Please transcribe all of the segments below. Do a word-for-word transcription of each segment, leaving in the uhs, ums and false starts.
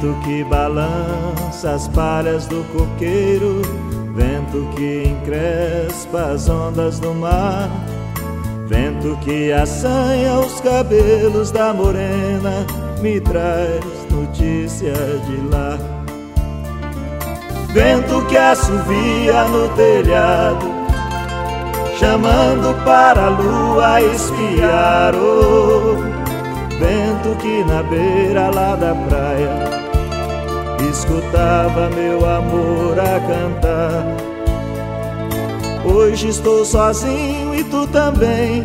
Vento que balança as palhas do coqueiro, vento que encrespa as ondas do mar, vento que assanha os cabelos da morena, me traz notícia de lá. Vento que assovia no telhado, chamando para a lua espiar. Oh, vento que na beira lá da praia escutava meu amor a cantar. Hoje estou sozinho e tu também,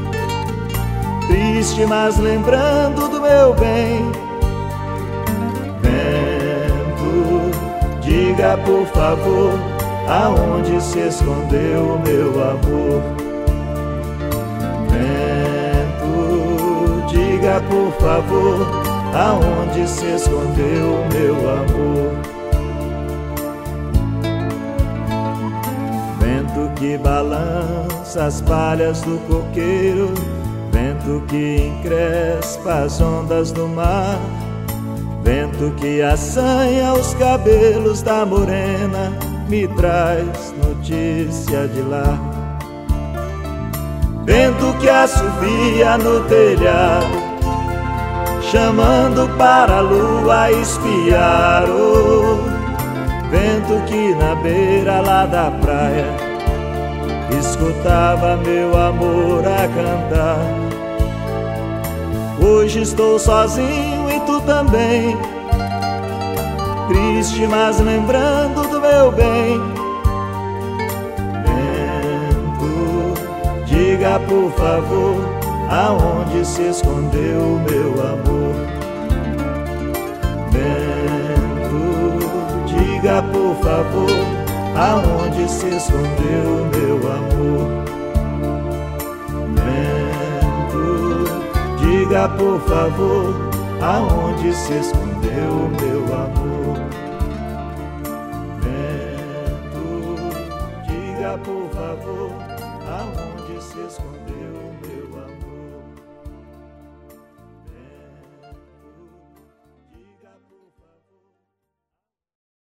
triste mas lembrando do meu bem. Vento, diga por favor, aonde se escondeu o meu amor? Vento, diga por favor, aonde se escondeu o meu amor? Vento que balança as palhas do coqueiro, vento que encrespa as ondas do mar, vento que assanha os cabelos da morena, me traz notícia de lá. Vento que assovia no telhado, chamando para a lua espiar. Oh, vento que na beira lá da praia escutava meu amor a cantar. Hoje estou sozinho e tu também, triste mas lembrando do meu bem. Vento, diga por favor, aonde se escondeu o meu amor? Vento, diga por favor, aonde se escondeu o meu amor? Vento, diga por favor, aonde se escondeu o meu amor? Vento, diga por favor, aonde se escondeu o meu amor?